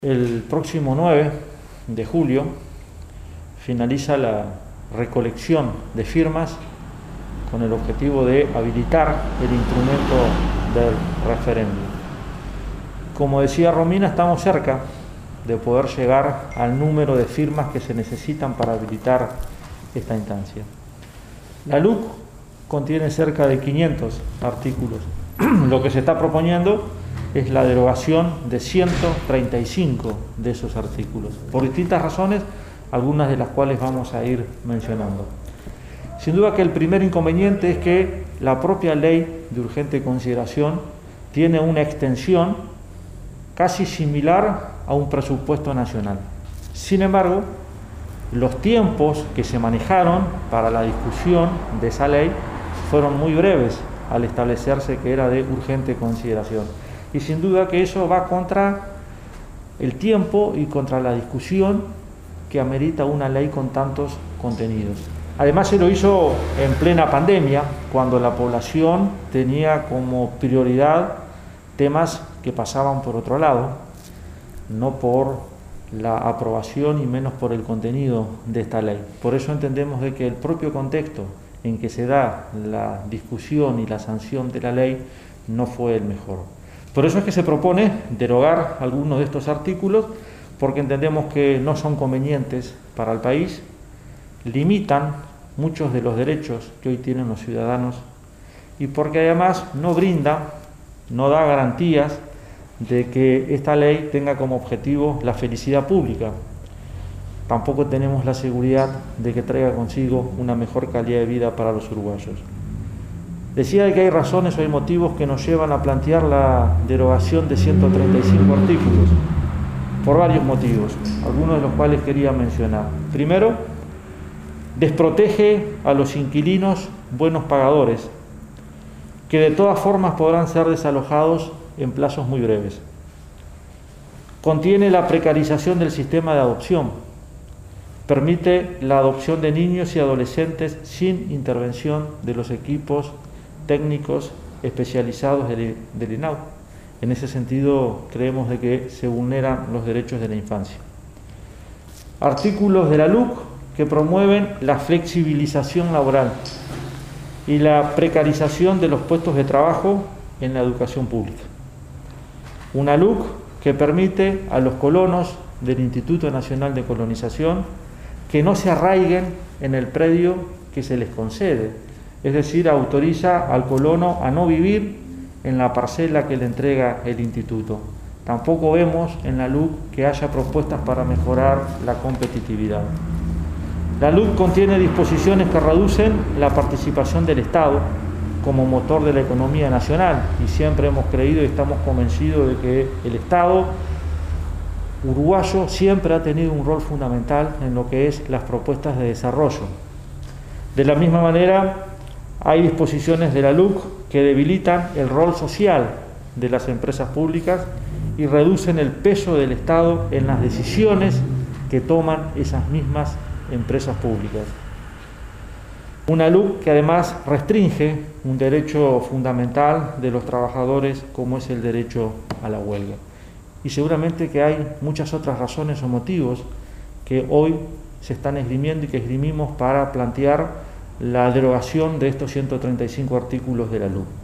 El próximo 9 de julio finaliza la recolección de firmas con el objetivo de habilitar el instrumento del referéndum. Como decía Romina, estamos cerca de poder llegar al número de firmas que se necesitan para habilitar esta instancia. La LUC contiene cerca de 500 artículos. Lo que se está proponiendo es la derogación de 135 de esos artículos, por distintas razones, algunas de las cuales vamos a ir mencionando. Sin duda que el primer inconveniente es que la propia ley de urgente consideración tiene una extensión casi similar a un presupuesto nacional. Sin embargo, los tiempos que se manejaron para la discusión de esa ley fueron muy breves al establecerse que era de urgente consideración. Y sin duda que eso va contra el tiempo y contra la discusión que amerita una ley con tantos contenidos. Además se lo hizo en plena pandemia, cuando la población tenía como prioridad temas que pasaban por otro lado, no por la aprobación y menos por el contenido de esta ley. Por eso entendemos de que el propio contexto en que se da la discusión y la sanción de la ley no fue el mejor. Por eso es que se propone derogar algunos de estos artículos, porque entendemos que no son convenientes para el país, limitan muchos de los derechos que hoy tienen los ciudadanos y porque además no da garantías de que esta ley tenga como objetivo la felicidad pública. Tampoco tenemos la seguridad de que traiga consigo una mejor calidad de vida para los uruguayos. Decía que hay razones o hay motivos que nos llevan a plantear la derogación de 135 artículos, por varios motivos, algunos de los cuales quería mencionar. Primero, desprotege a los inquilinos buenos pagadores, que de todas formas podrán ser desalojados en plazos muy breves. Contiene la precarización del sistema de adopción, permite la adopción de niños y adolescentes sin intervención de los equipos técnicos especializados del INAU. En ese sentido, creemos de que se vulneran los derechos de la infancia. Artículos de la LUC que promueven la flexibilización laboral y la precarización de los puestos de trabajo en la educación pública. Una LUC que permite a los colonos del Instituto Nacional de Colonización que no se arraiguen en el predio que se les concede. Es decir, autoriza al colono a no vivir en la parcela que le entrega el instituto. Tampoco vemos en la LUC que haya propuestas para mejorar la competitividad. La LUC contiene disposiciones que reducen la participación del Estado como motor de la economía nacional, y siempre hemos creído y estamos convencidos de que el Estado uruguayo siempre ha tenido un rol fundamental en lo que es las propuestas de desarrollo. De la misma manera, hay disposiciones de la LUC que debilitan el rol social de las empresas públicas y reducen el peso del Estado en las decisiones que toman esas mismas empresas públicas. Una LUC que además restringe un derecho fundamental de los trabajadores como es el derecho a la huelga. Y seguramente que hay muchas otras razones o motivos que hoy se están esgrimiendo y que esgrimimos para plantear la derogación de estos 135 artículos de la LUC.